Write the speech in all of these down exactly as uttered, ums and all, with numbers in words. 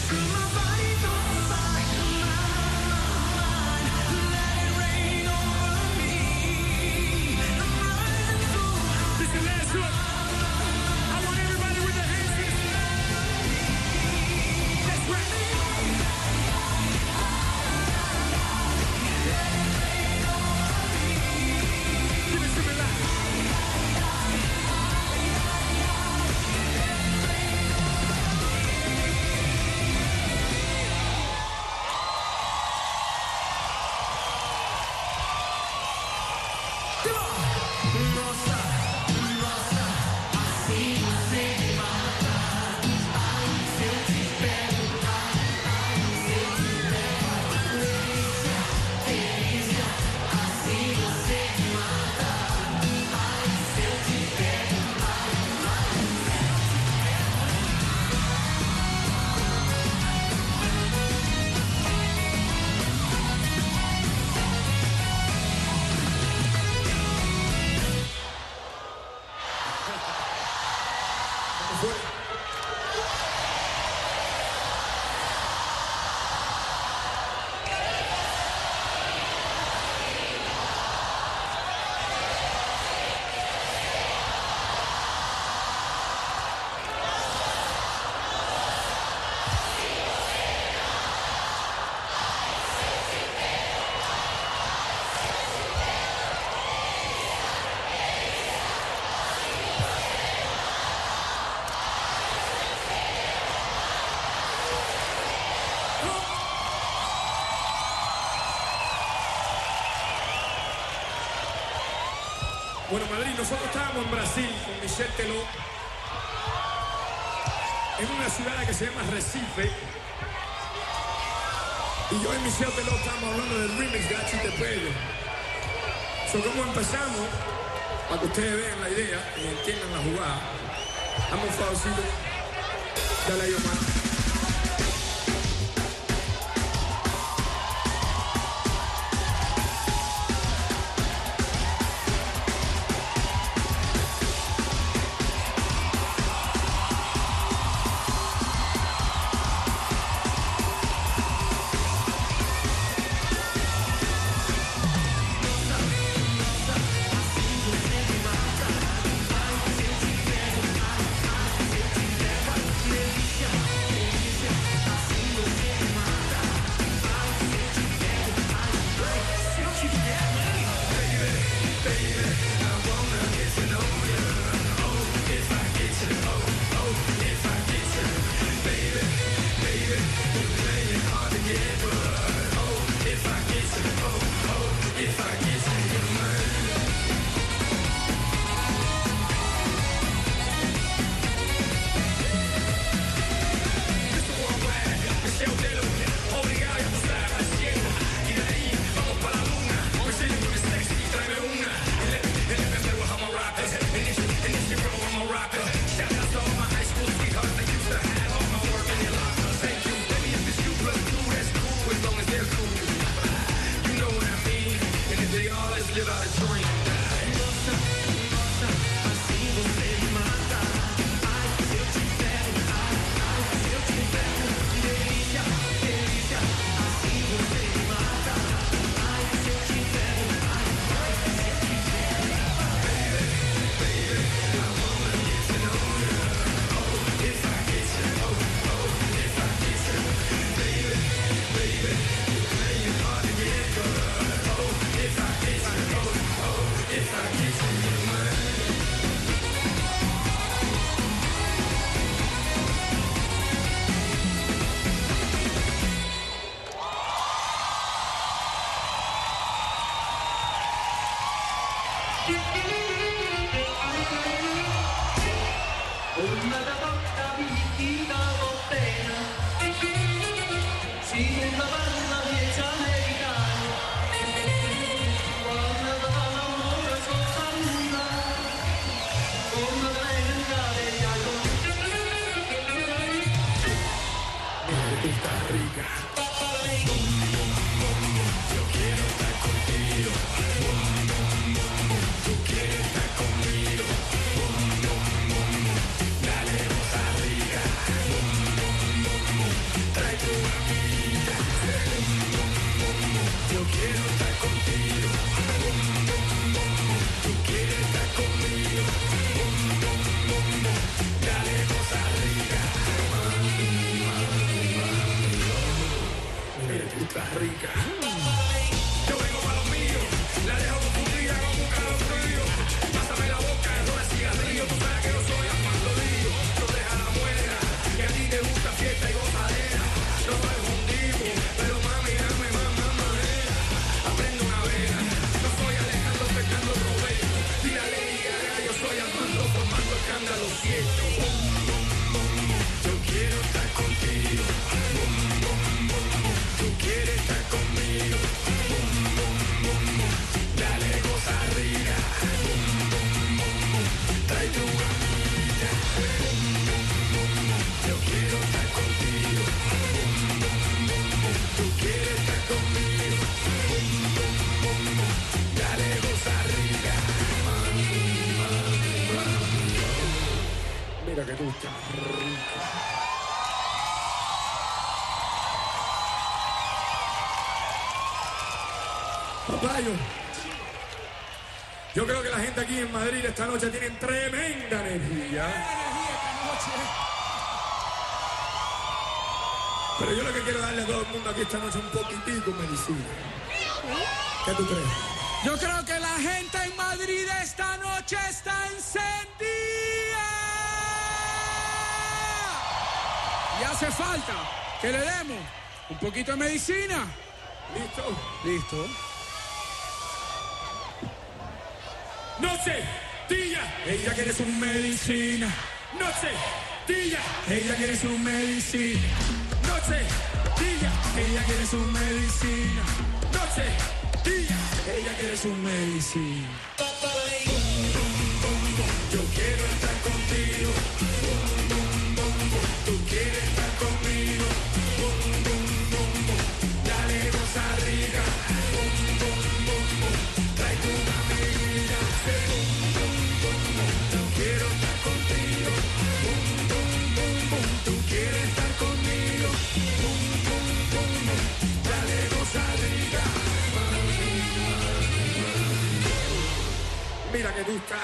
Bueno, Madrid, nosotros estábamos en Brasil con Michel Teló, en una ciudad que se llama Recife, y yo y Michel Teló estábamos hablando del remix de H T P L. So, ¿cómo empezamos? Para que ustedes vean la idea y entiendan la jugada. Dame un favorcito. Dale ahí, Omar. Dale, Costa Rica. siento. Yo quiero estar contigo. Tú quieres estar conmigo. Dale, goza rica. Trae tu amiga. Yo quiero estar contigo. Tú quieres estar conmigo. Dale, goza rica. Mira que tú estás rica. Papayo, yo creo que la gente aquí en Madrid esta noche tiene tremenda energía. Pero yo lo que quiero darle a todo el mundo aquí esta noche es un poquitico medicina. ¿Qué tú crees? Yo creo que la gente en Madrid esta noche está encendida. Y hace falta que le demos un poquito de medicina. ¿Listo? Listo. Noche, tilla, ella quiere su medicina. Noche, tilla, ella quiere su medicina. Noche, tilla, ella quiere su medicina. Noche, tilla, ella quiere su medicina. Yo quiero estar contigo. Tú quieres estar conmigo. Dale, goza rica. Trae tu amiga. Yo quiero estar contigo. Tú quieres estar conmigo. Dale, goza rica. Mira que tú estás.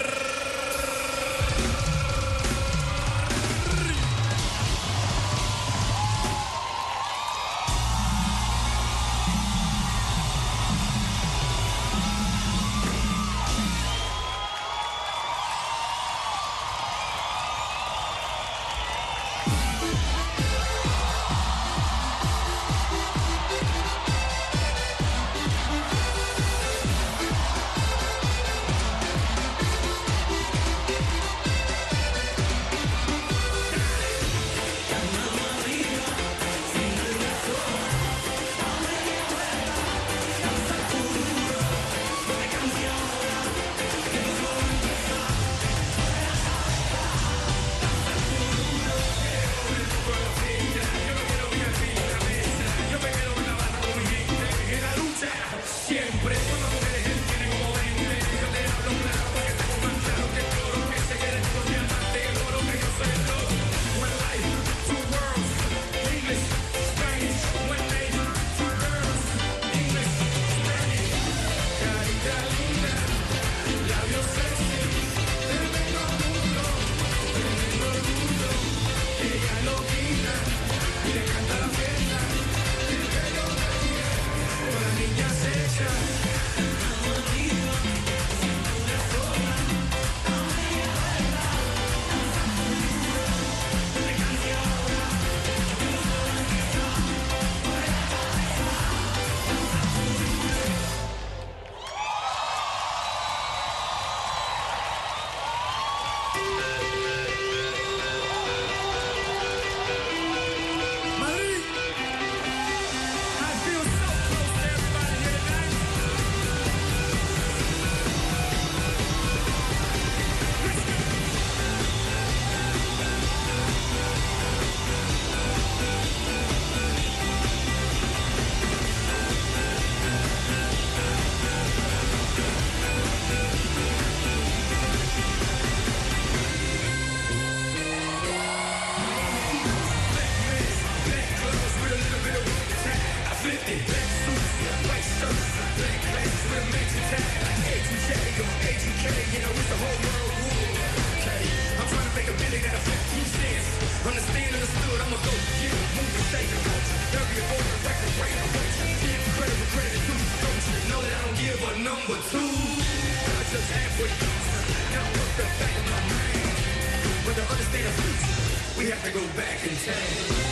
We have to go back in time.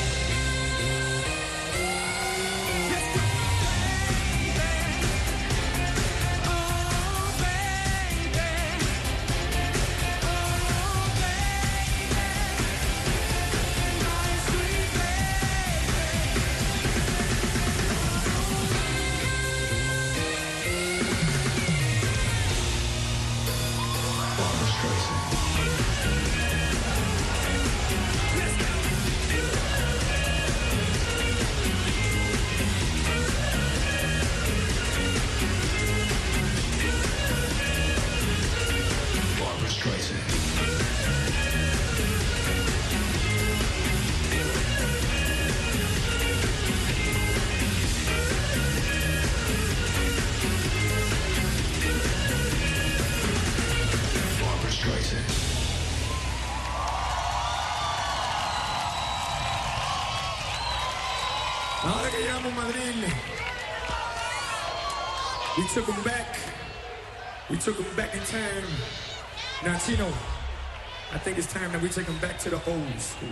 Ahora que llegamos a Madrid, we took them back. We took them back in time. Now, Chino, I think it's time that we take them back to the old school.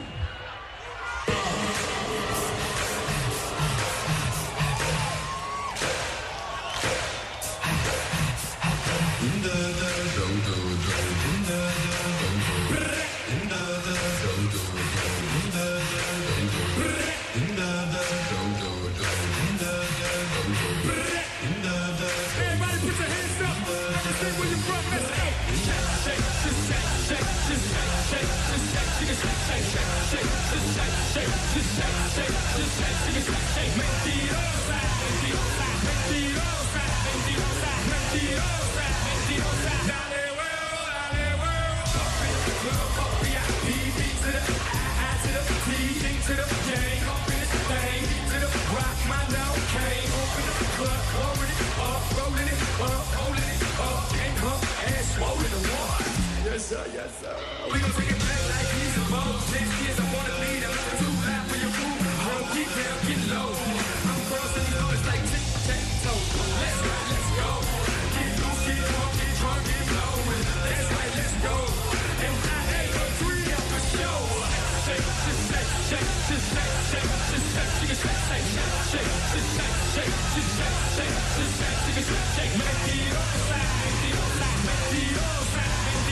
Yes, sir, yes, sir. We gon' take it back like he's a boss. Six years, I wanna lead up. Too loud for your move. Roll, keep down, get low. I'm crossing these doors like tic-tac-toe. Let's ride, let's go. Get loose, get drunk, get drunk, get blowin'. That's right, let's go. And I ain't no three up for show. Shake, just shake, shake, just shake, shake, just shake, she can shake, shake, shake, just shake, shake, just shake, shake, just shake, she can shake, shake. Make it all slide, make it all slide, make it all slide.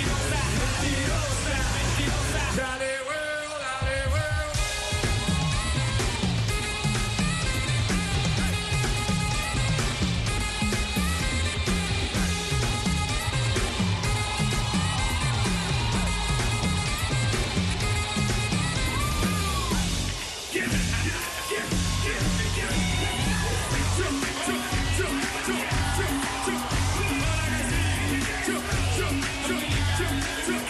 Jolly world, jolly world. Give it, give it, give it, give it. Jump, jump, jump, jump, jump, jump. Jump, jump, jump, jump, jump.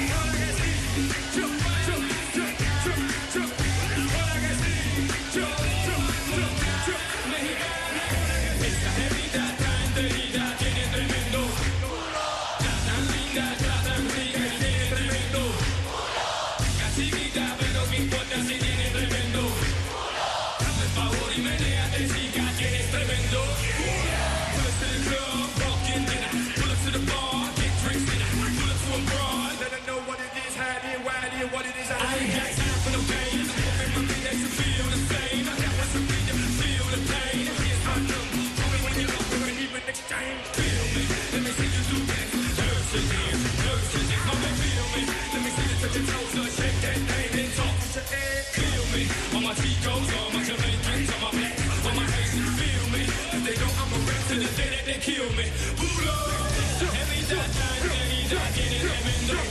What it is, I ain't got time for no games. Open my that you feel the same. I got what's to be to feel the pain. Here's my number. Call me when you're up for an even exchange. Feel me, let me see you do that. Nurse your hands, nurse your hands. Come and feel me. Let me see you touch your toes, so shake that thing and talk with your head. Feel me, all my Chicos, all my Jamaicans, all my blacks, all my Haitians. Feel me, cause they know I'm a rap to the day that they kill me. Bulo, every time, every time, get it, tremendo.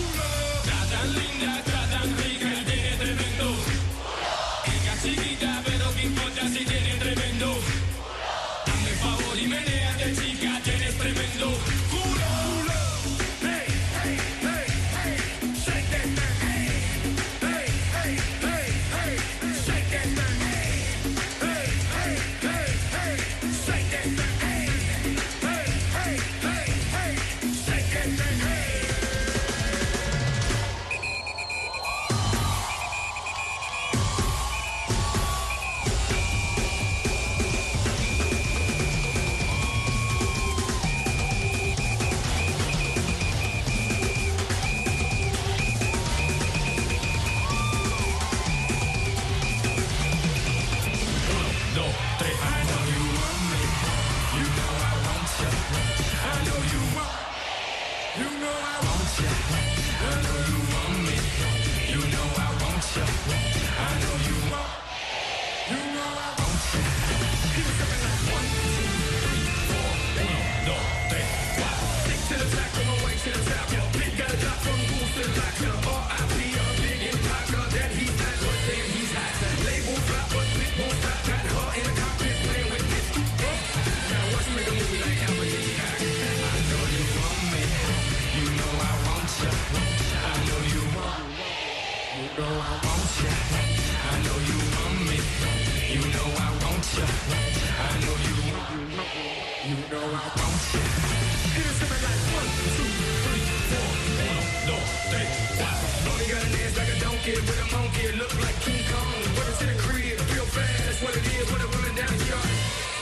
Tan linda, tan rica y tiene tremendo. Ella chiquita, pero que importa si tiene tremendo. Dame favor y menéate, chica, tienes tremendo culo. Hey, hey, hey, hey, shake that thing. Hey, hey, hey, hey, shake that thing. Hey, hey, hey, hey, shake that thing. Hey, hey, hey, hey, shake that thing. With a monkey, look like King Kong. Running to the crib, real fast, what it is.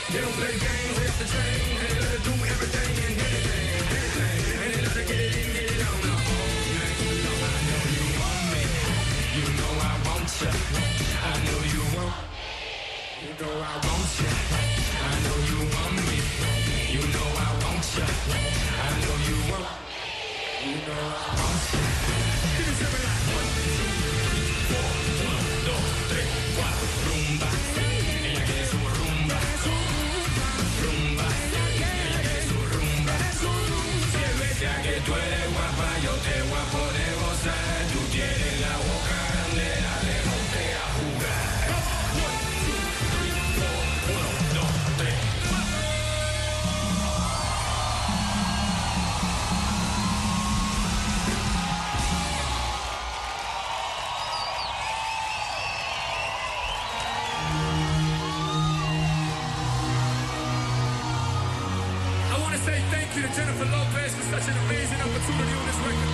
They don't play games, they off the chain, and they let her do everything and anything, anything, and they let her get it in, get it on. Now, all night long, I know you want me, you know I want ya, I know you want, you know I want ya, I know you want me, you know I want ya, I know you want, you know I want ya. Give me something like one, two, three, four, uno, dos, tres, cuatro, rumba. Ella quiere su rumba, rumba. Ella quiere su rumba. Si es bestia que tú eres guapa, yo te voy a poder gozar. Tú tienes la boca grande, dale, ponte a jugar. One, two, three, four, uno, dos, tres, cuatro. I want to say thank you to Jennifer Lopez for such an amazing opportunity on this record.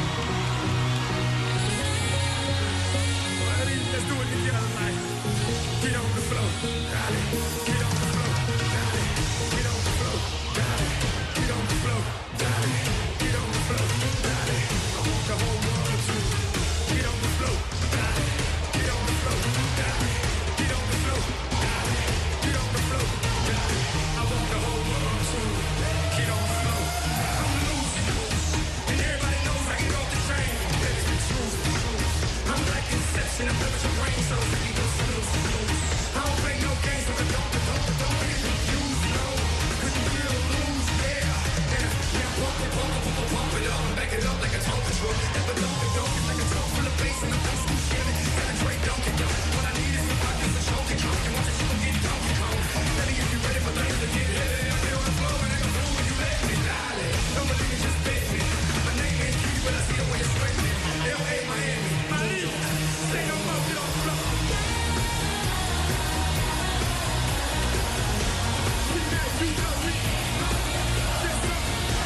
Well, let's do it together, like, get on the floor, dale, get on the floor, dale, get on the floor, dale, get on the floor, dale, get on the floor, dale. I want the whole world to get on the floor, dale, get on the floor, dale, get on the floor, dale, get on the floor, dale. I want the whole world to get on the floor. I'm losing, and everybody knows I get off the train. Baby, the truth, the truth. I'm like Inception, I'm living your brain, so baby, go snooze, snooze. I don't play no games, so I don't, don't, don't get confused, no. Cause you will lose, yeah. And I, yeah, pump it, pump it, pump it, pump it up, back it up like a Tonka truck. And the Dunkin' Dunkin' like a trunk full of bass and a old school Chevy. Got a Drake Dunkin' Dunkin'. What I need is some pockets of choking, choking. Watch it, you gon' get Donkey Kong. Tell me if you ready for things to get heavy. I'll be on the floor and I can move when you let me, dale. Don't believe it, just bet me. My name ain't Key, but I see the way you're sweating. L A, Miami, Miami. Say no more, get on the floor. You know, you know it. Yes, sir.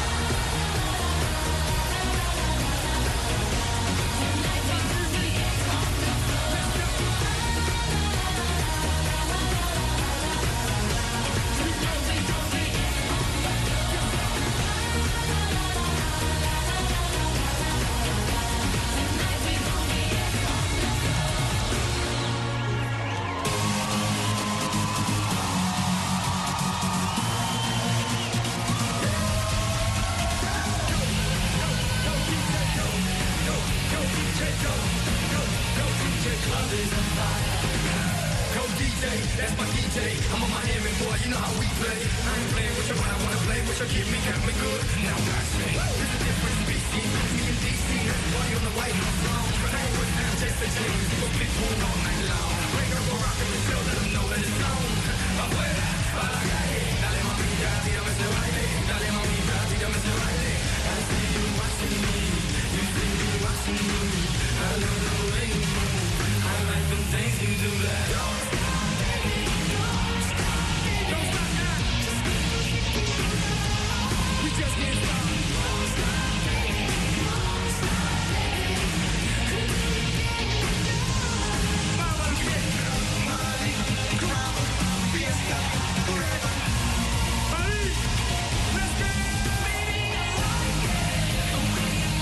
Go D J, that's my D J. I'm a Miami boy, you know how we play. I ain't playing with you when I wanna play with you. Keep me, kept me good. Now I say, there's a different species. Me and D C, party on the White House throne. But I ain't with them, just the James. You gon' big boom all night long. Break up a rock and tell let them know that it's on. Afuera, para la calle. Dale mamita, tírame ese baile. Dale mamita, tírame ese baile. I see you watching me. You see me watching me. I love the way you move. I like the things you do that. Don't stop, baby, don't stop, baby. Don't stop now. We just can't stop. Don't stop, baby, don't stop, baby. Mama, fiesta, Mali, crowd, fiesta, forever. Mali, let's go. Baby, I like it. That's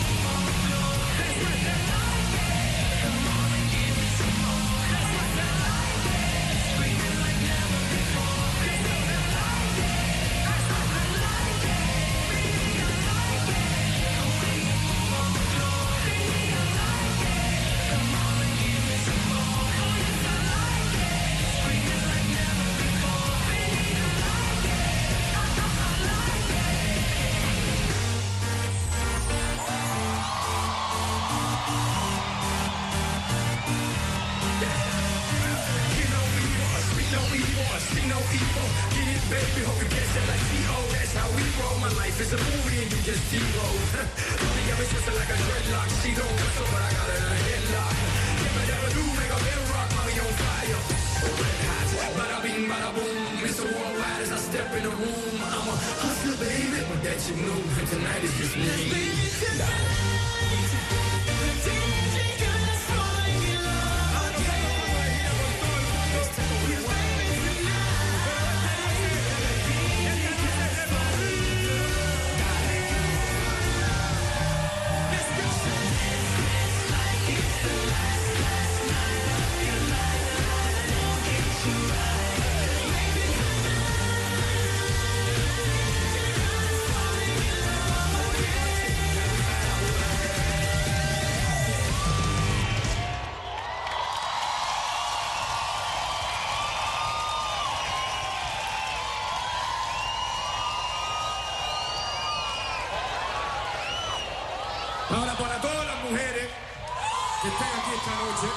right there. Come on and give me some more. That's right there. Screaming like never before. Yes, I like it. That's how I like it. Baby, I like it. Come on the floor. Baby, I like it. Come on and give me some more. Oh, yes, I like it. Screaming like never before. Baby, I like it. That's how I like it. You know we was, we know we was, see no evil. Get it, baby, hope you catch it like T O. That's how we roll. My life is a movie and you just zero. Mommy got me twisted like a dreadlock. She don't whistle, but I got her in a headlock. If I ever do, make a little rock, mommy on fire. Red hot, bada bing, bada boom. Mister Worldwide as I step in the room. I'm a hustler, baby, but that you knew. And tonight is just me. Baby, tonight. que están aquí esta noche.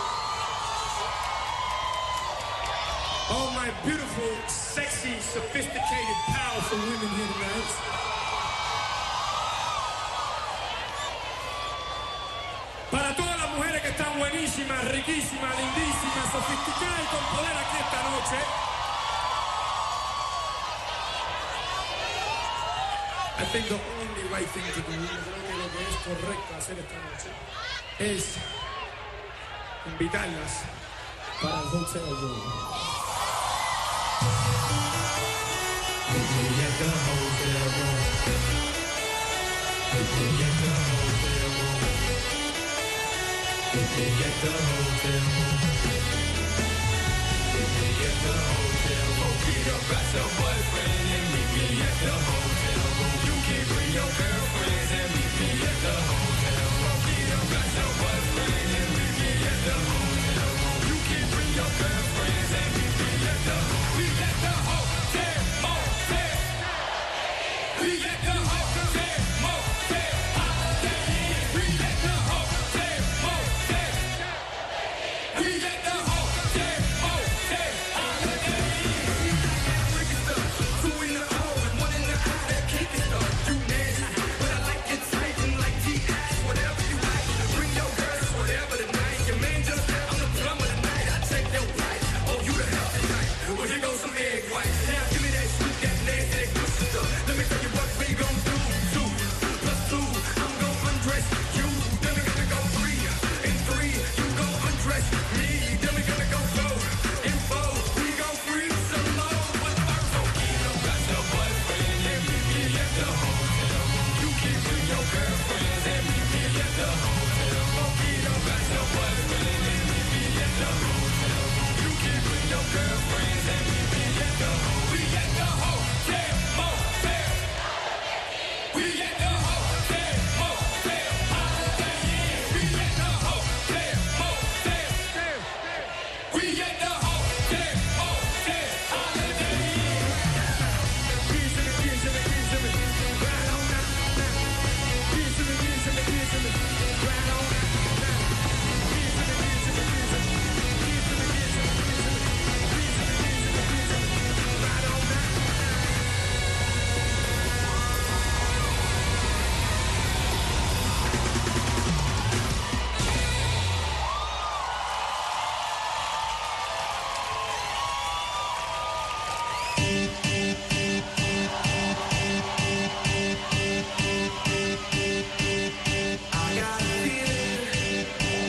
All my beautiful, sexy, sophisticated, powerful women here tonight. Para todas las mujeres que están buenísimas, riquísimas, lindísimas, sofisticadas y con poder aquí esta noche. I think the only right thing to do, yo creo que lo que es correcto hacer esta noche es invitarlas para el hotel room. We at the hotel room. We at the hotel room. We at the hotel room. We at the hotel room. Get up at your boyfriend and meet me at the hotel room. You can bring your girlfriends and meet me at the hotel room. Get up at your boyfriend and meet me at the hotel room. You can bring your girlfriends and meet me at the hotel. We at the hotel, motel. We at the hotel, motel. Holiday Inn. We at the hotel, motel. We at the hotel, motel. Holiday Inn. Wicked stuff. Two in the O and one in the I. That cake is stuff. You nasty, but I like it tight and like T ass. Whatever you like. Bring your girls, whatever tonight. Your man just said I'm the plumber tonight. I take your wife. Oh, you the hell tonight. Well, here goes some egg whites. Now give me that sweet, that nasty, that good stuff. Let me tell you what we gon' do. Two plus two, I'm gon' undress you. Then we gonna go three and three. You gon' undress me. Then we gonna go four and four. We gon' freak some more. But first, so get up at your boyfriend and meet me at the hotel room. You can bring your girlfriends and meet me at the hotel room. Get up at your boyfriend and meet me at the hotel room. You can bring your girlfriends and meet me at the hotel. We at the hotel, motel. We at the hotel, motel. Holiday Inn. We at the hotel, motel. We at the hotel, motel. Holiday Inn. Kiss me, kiss me, kiss me. Right on now, now. Kiss me, kiss me, kiss me. Right on now, now. Kiss me, kiss me, kiss me. Kiss me, kiss me, kiss me. Kiss me, kiss me, kiss me. Right on now. I got a feeling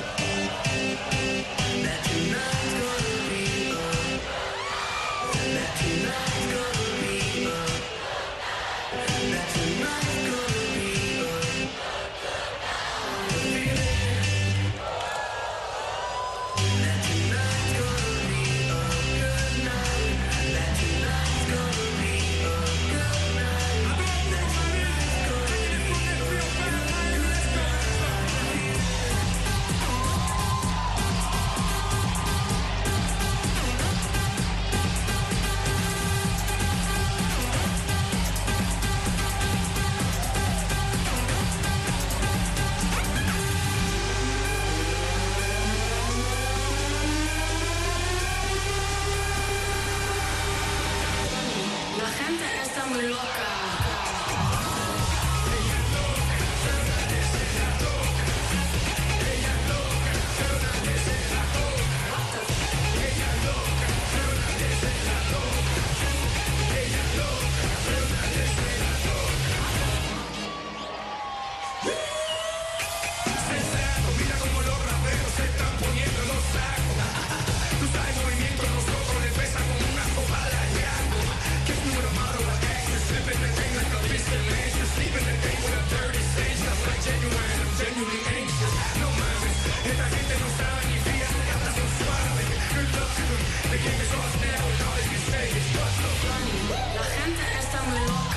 that tonight's gonna be up. That tonight's gonna be up. That tonight's gonna be up. The feeling that tonight's gonna be a good night. That tonight's gonna be a good night. That tonight's gonna be a La gente está muy loca. Mira como los raperos se están poniendo los sacos. Tú sabes, movimiento a nosotros le pesa como una copa de ayaco. Que you with a model of action, slipping the thing like a bitch in Lancers, sleeping the thing with a dirty stage. I'm like genuine, I'm genuinely anxious. No mames, esta gente no sabe ni fía, hasta son suaves. Good luck to them, the game is off now, and all they can say is what's up. La gente está muy loca.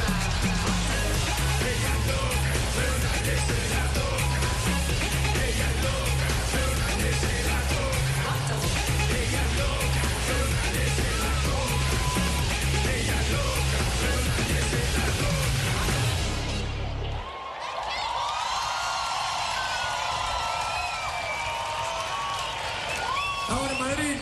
Ella loca, pero nadie se la toca. Ella loca, pero nadie se la toca. Ella loca, pero nadie se la toca. Ella loca, pero nadie se la toca. Ahora Madrid,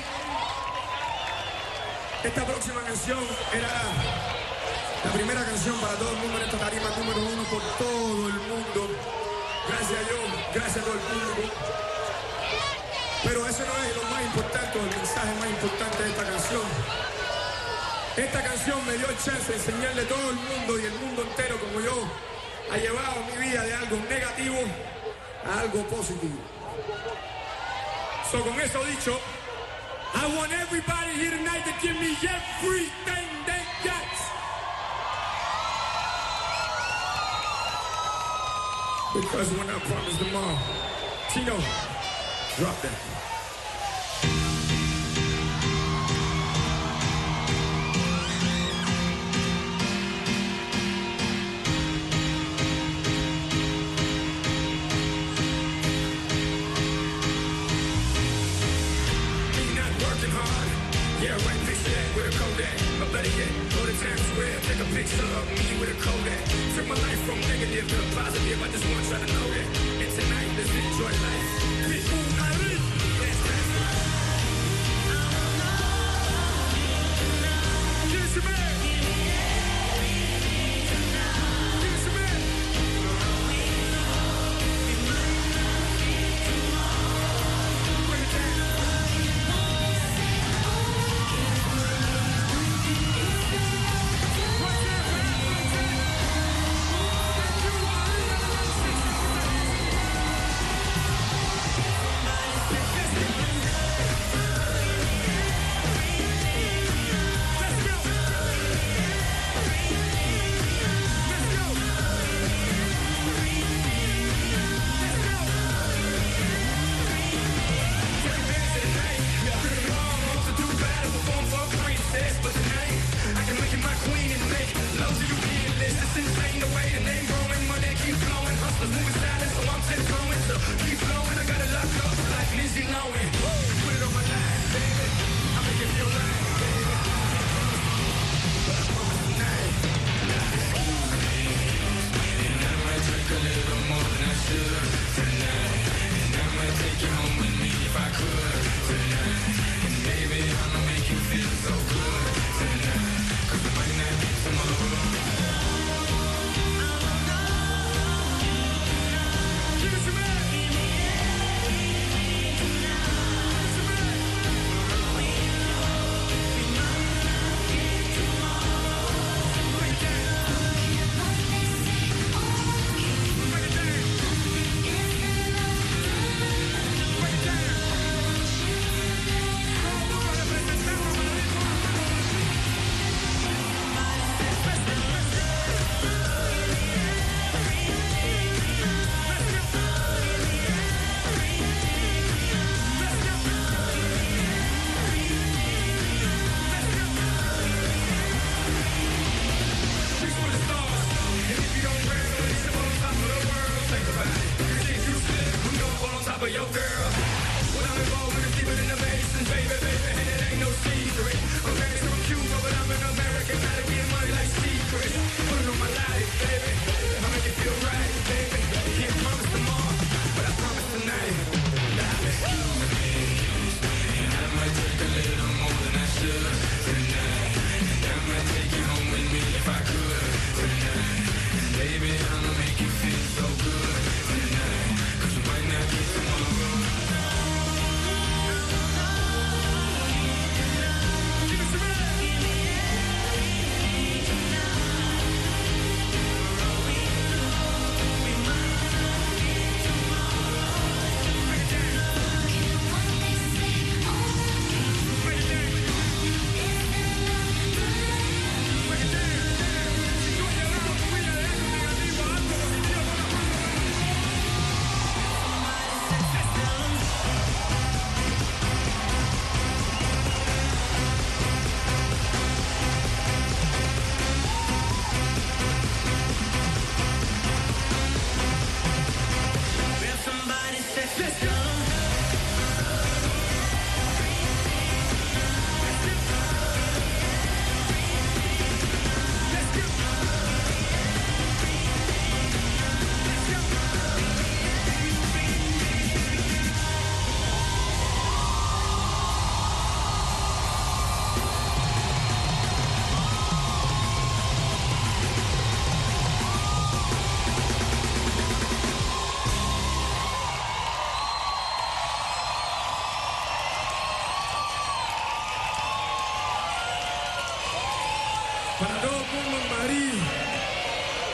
esta próxima canción era la primera canción para todo el mundo en esta tarima número uno por todo el mundo. Gracias a Dios, gracias a todo el público. Pero eso no es lo más importante, el mensaje más importante de esta canción. Esta canción me dio el chance de enseñarle a todo el mundo y el mundo entero como yo ha llevado mi vida de algo negativo a algo positivo. So, con eso dicho, I want everybody here tonight to give me everything they got. Because when I promise tomorrow, Tino, drop that. Take a picture of me with a Kodak. Took my life from negative to positive. I just want y'all to know that. And tonight, let's enjoy life. People, Madrid. Let's dance. Give us a man. Give us a man. Bring it down.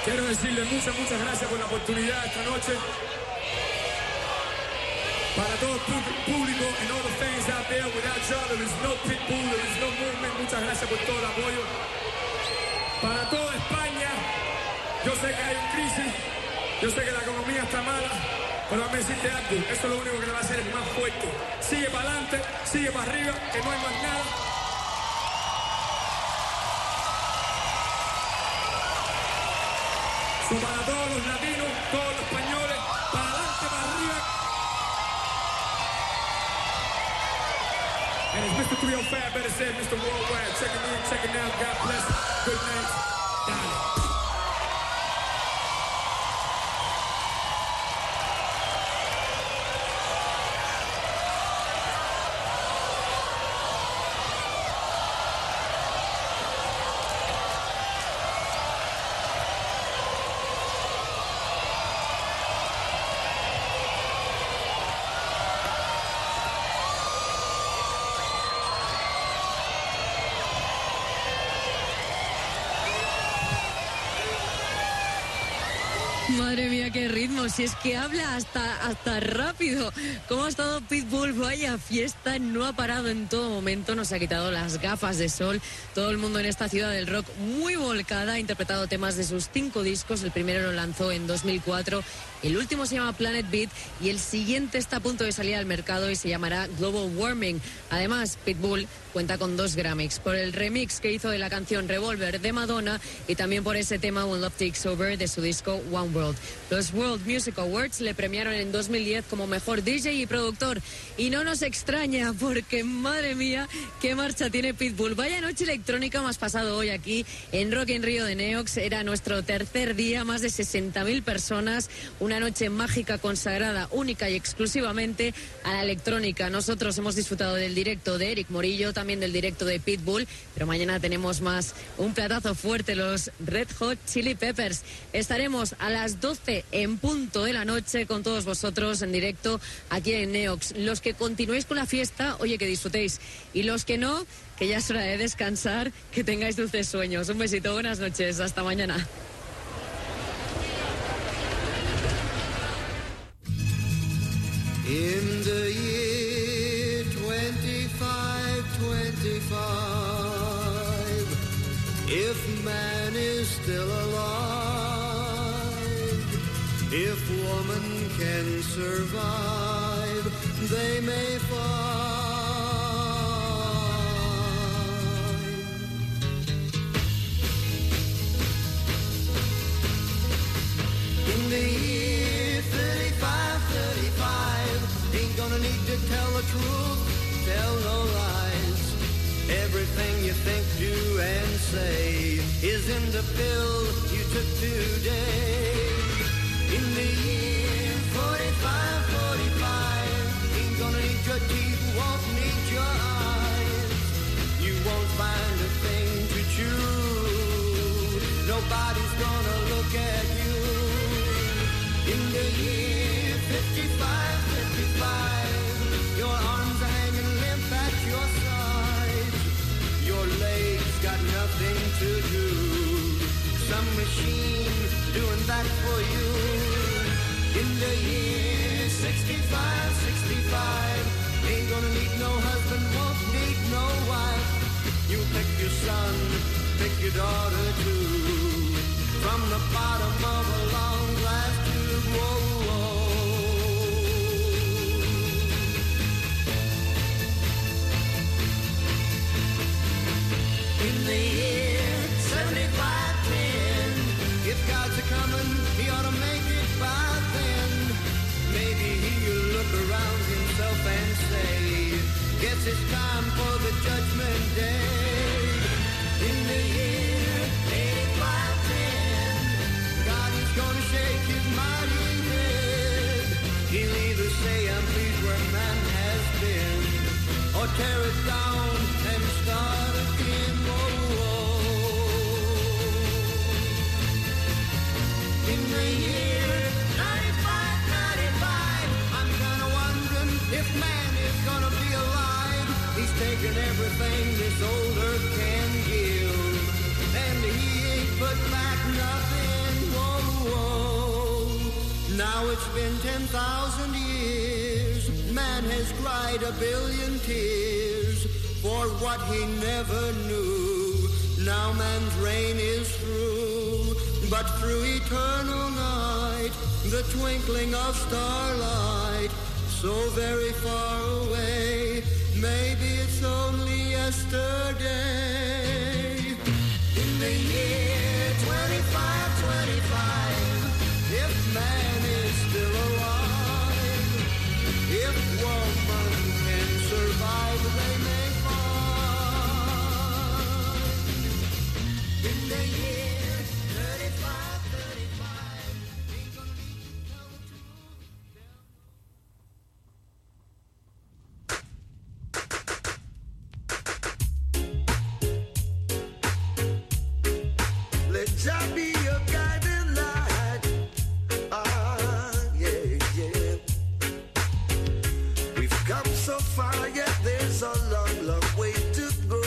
Quiero decirles muchas, muchas gracias por la oportunidad esta noche. Para todo el público and all the fans out there, without y'all there is no Pitbull, there is no movement. Muchas gracias por todo el apoyo. Para toda España, yo sé que hay un crisis, yo sé que la economía está mala, pero déjame decirte algo, eso es lo único que le va a hacer es más fuerte. Sigue para adelante, sigue para arriba, que no hay más nada. So, para todos los latinos, todos los españoles, para adelante, para arriba. And it's Mister three oh five, better said Mister Worldwide. Checking in, checking out. God bless. Good night. Dale. Madre mía, qué ritmo, si es que habla hasta, hasta rápido. ¿Cómo ha estado Pitbull? Vaya fiesta, no ha parado en todo momento, nos ha quitado las gafas de sol. Todo el mundo en esta ciudad del rock muy volcada, ha interpretado temas de sus cinco discos. El primero lo lanzó en dos mil cuatro, el último se llama Planet Beat y el siguiente está a punto de salir al mercado y se llamará Global Warming. Además, Pitbull cuenta con dos Grammys, por el remix que hizo de la canción Revolver de Madonna y también por ese tema When Love Takes Over de su disco One World. Los World Music Awards le premiaron en dos mil diez como mejor D J y productor. Y no nos extraña porque, madre mía, qué marcha tiene Pitbull. Vaya noche electrónica más pasado hoy aquí en Rock in Rio de Neox. Era nuestro tercer día, más de sesenta mil personas. Una noche mágica consagrada única y exclusivamente a la electrónica. Nosotros hemos disfrutado del directo de Eric Morillo, también del directo de Pitbull, pero mañana tenemos más, un platazo fuerte, los Red Hot Chili Peppers. Estaremos a las doce en punto de la noche con todos vosotros en directo aquí en Neox. Los que continuéis con la fiesta, oye, que disfrutéis, y los que no, que ya es hora de descansar, que tengáis dulces sueños. Un besito, buenas noches, hasta mañana. In the year twenty-five twenty-five, if man is still alive, if woman can survive, they may find. In the year thirty-five thirty-five, ain't gonna need to tell the truth, tell no lies. Everything you think, do, and say is in the pill you took today. In the year forty-five forty-five, ain't gonna need your teeth, won't need your eyes. You won't find a thing to chew, nobody's gonna look at you. In the year fifty-five fifty-five, your arms are hanging limp at your sides. Your legs got nothing to do, some machine doing that for you. In the year sixty-five sixty-five, ain't gonna need no husband, won't need no wife. You pick your son, pick your daughter too, from the bottom of a long glass tube. Whoa, whoa. In the year seventy-five ten, if God's a-coming, he ought to make it by then. Maybe he'll look around himself and say, guess it's time for the judgment day. In the year eighty-five ten, God is gonna shake his mighty head. He'll either say, I'm pleased where man has been, or tear it down and start again. Whoa, whoa. In the year ninety-five ninety-five, I'm kinda wondering if man is gonna be alive. He's taken everything this old earth can give, and he ain't put back nothing. Whoa. whoa. Now it's been ten thousand years. Man has cried a billion tears for what he never knew. Now man's reign is through, but through eternal night, the twinkling of starlight, so very far away, maybe it's only yesterday. In the year twenty-five twenty-five, if man is still alive, if woman can survive, they may find. In the year thirty-five thirty-five, ain't gonna need to tell the truth. Let Jah be your guiding light. Ah, yeah, yeah. We've come so far, yet there's a long, long way to go.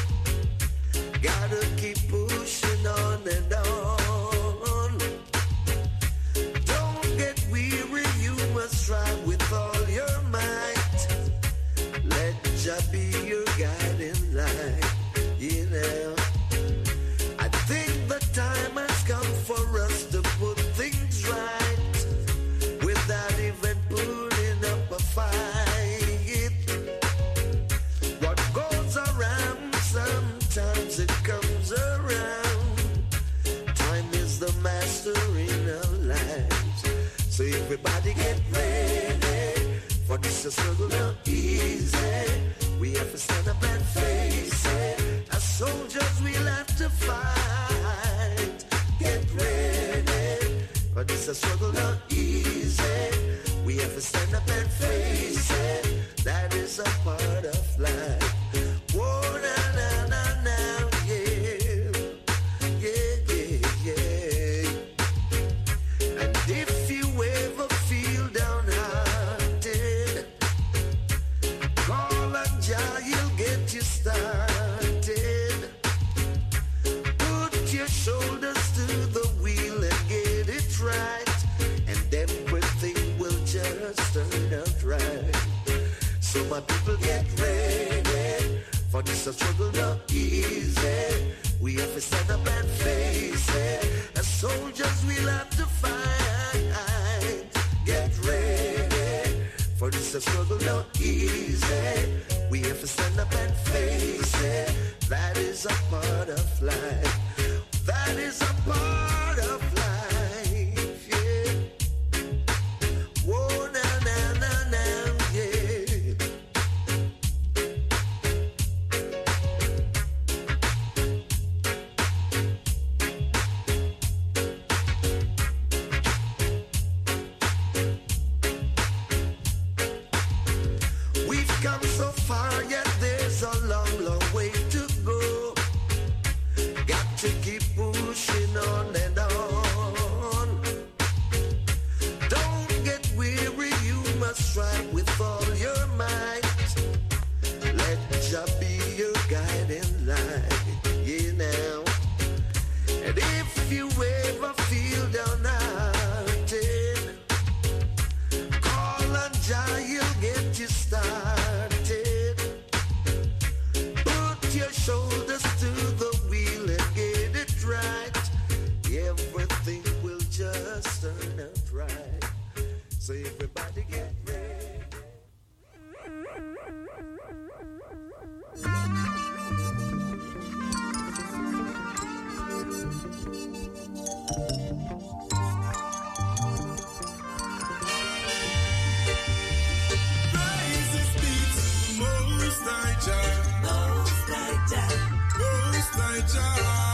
Gotta keep pushing on and on. Don't get weary, you must try with all your might. Let Jah be your guiding light. You know, I think the time has come for us to put things right without even putting up a fight. What goes around, sometimes it comes around. Time is the master in our lives. So everybody get ready, for this is struggle not easy. We have to stand up and face it. As soldiers we'll have to fight. Get ready, for this is struggle not easy. We have to stand up and face it. That is a part of life. Whoa, na na na na, yeah, yeah, yeah, yeah. And if you ever feel downhearted, call on Jah, he'll get you started. Put your shoulders to the wheel and get it right, and everything will just turn out right. So my people get ready, for this a struggle not easy. We have to stand up and face it. As soldiers we'll have to fight. Get ready, for this a struggle not easy. We have to stand up and face it. That is a part of life. That is a part of life, yeah. Whoa, na na na na, yeah. We've come so far, yet there's a long, long way to go. Got to keep pushing on and on. Don't get weary, you must try with all your might. Let Jah be your guiding light, you know. And if you ever feel downhearted, call on Jah, he'll get you started. Put your shoulders to the wheel and get it right. Everything will just turn out right. So everybody get ready. Praises be to the Most High Jah. Most High Jah. Most High Jah.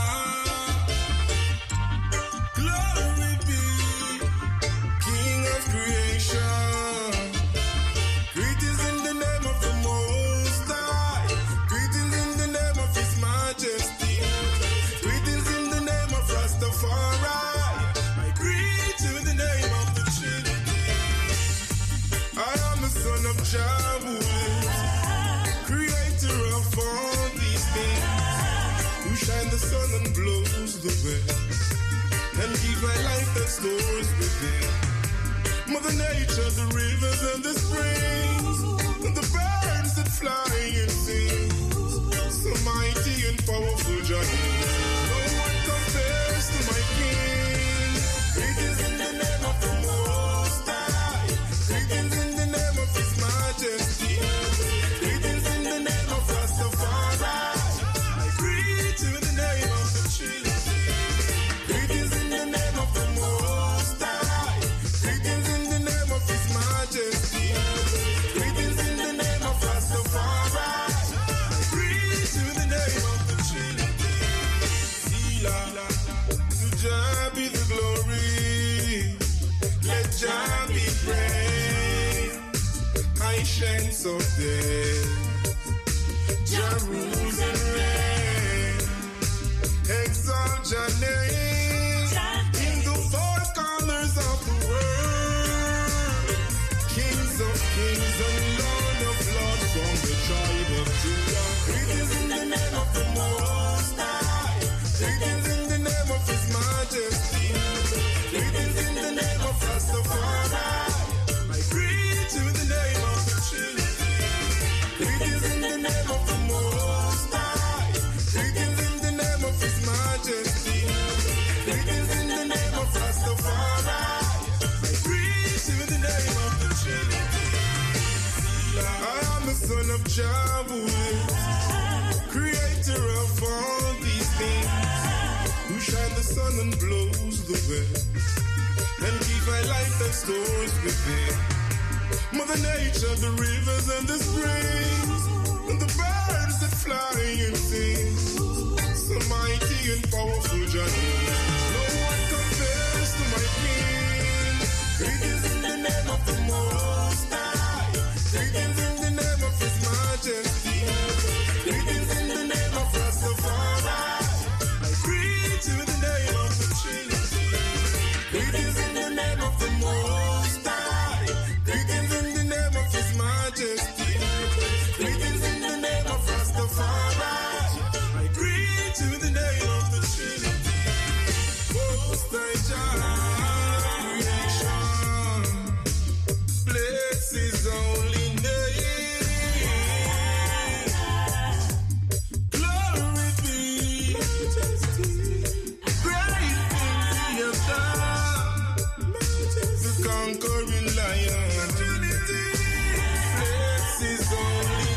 Glory be, King of creation. Greetings in the name of the Most High. Greetings in the name of His Majesty. Greetings in the name of Rastafari. I greet you in the name of the Trinity. I am the son of Jah who lives, creator of all these things, who shine the sun and blows the wind, and give my life the stores within. Mother Nature, the rivers and the springs, and the birds that fly and sing. So mighty and powerful Jah. No one compares to my King. Greetings in the name of the Most High. Greetings in the name of His Majesty. Greetings in the name of Rastafari. I greet you in the name of the Trinity. Greetings in the name of the Most High. Greetings in the name of His Majesty. Greetings in the name of Rastafari. I greet you in the name of the Trinity. Sila, to Jah be the glory. Let Jah be praised. I shine so dead. Jah rules and reigns. Exalt Jah name in the four corners of the world. Kings of kings and Lord of lords from the tribe of Judah. Greetings in the name of the Most High. Greetings in the name of His Majesty. Greetings in the name of Rastafari. I greet you in the name of the Trinity. Greetings in the name of the Most High. Greetings in the name of His Majesty. Greetings in the name of Rastafari. I greet you in the name of the Trinity. I am the son of Jah, creator of all these things, who shine the sun and blows the wind, and keep my life that stores within. Mother Nature, the rivers and the springs, and the birds that fly and sing. So mighty and powerful Jah. No one compares to my King. Greetings in the name of the Most High. Greetings in the name of His Majesty. Greetings in the name of Rastafari. I greet you in the name of the Trinity. Greetings in the name of the Most High. Greetings in the name of His Majesty. Greetings in the name of Rastafari. I greet you in the name of the Trinity. Most High Jah, creation, bless His holy name. Glory be, majesty, great things He has done. The conquering lion, Trinity, bless His holy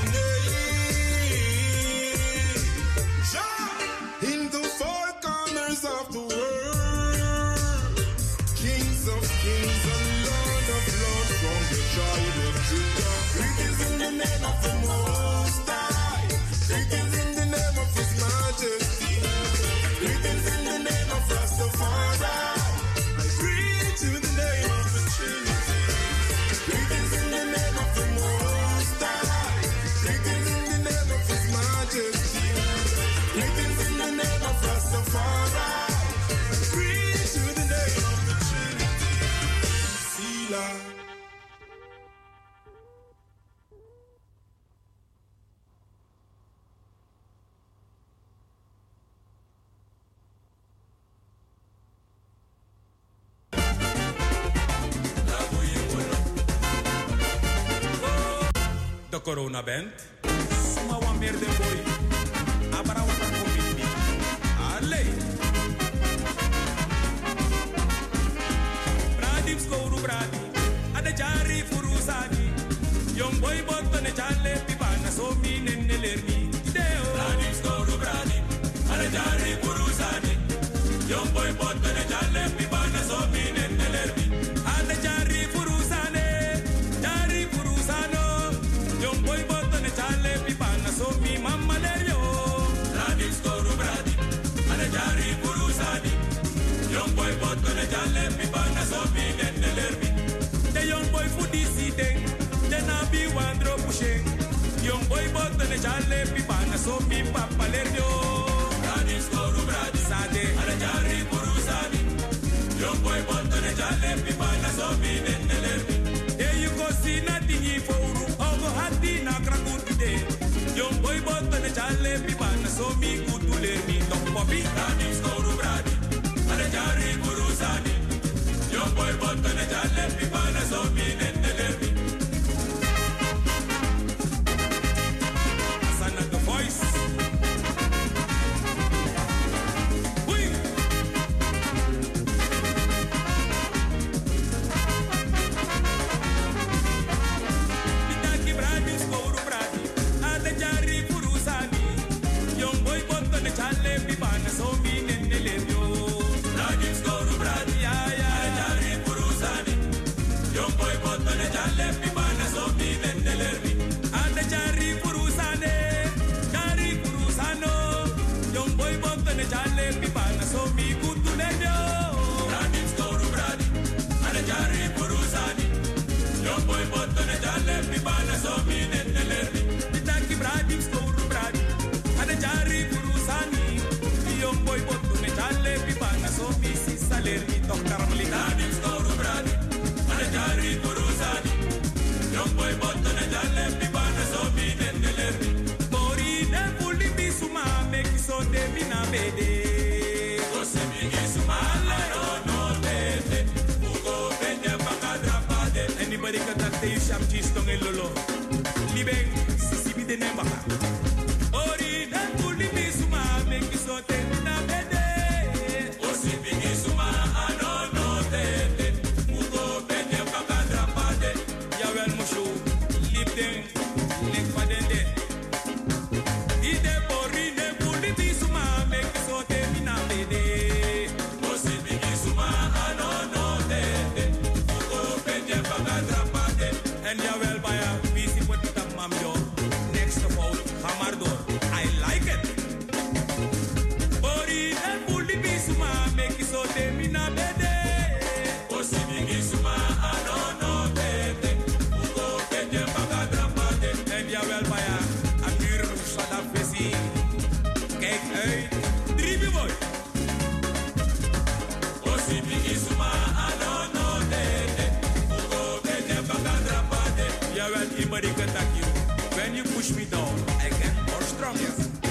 name. Jah, in the four corners of the world, kings of kings and Lord of lords from the tribe of Judah. Greetings in the name of the Most High. Greetings in the name of His Majesty. Greetings in the name of Rastafari. I greet you in the name of the Trinity. Greetings in the name of the Most High. Greetings in the name of His Majesty. Greetings in the name of Rastafari. I greet you in the name of the Trinity. Sila. De corona bent, suma wan meer de boy. Abara wan COVID mi. Allee. Bradim skouru bradi, ade jari furusani. Young boy botto ne challe pipana so mi nenne lerni. Deo. Bradim skouru bradi, ade jari furusani. Young boy botto ne challe pipana so mi nenne lerni. Ade jari furusane, jari furusano. Young boy botto ne challe pipana so mi mamma lerio. Bradim skouru bradi, ade jari furusani. Young boy botto ne challe pipana so mi nenne lerni. The young boy foodie sitting, then I be one drop pushing. Young boy botto ne challe pipana so mi papa lerio. Bradim skouru bradi, sade ade jari furusani. Young boy botto ne challe pipana so mi nenne lerni. There you go see nothing for uru, ogo hati na kraku today. Young boy botto ne challe pipana so mi kutu lerni. Tok popi, bradim skouru bradi, ade jari furusani. think attack you. When you push me down, I get more strong. Yes.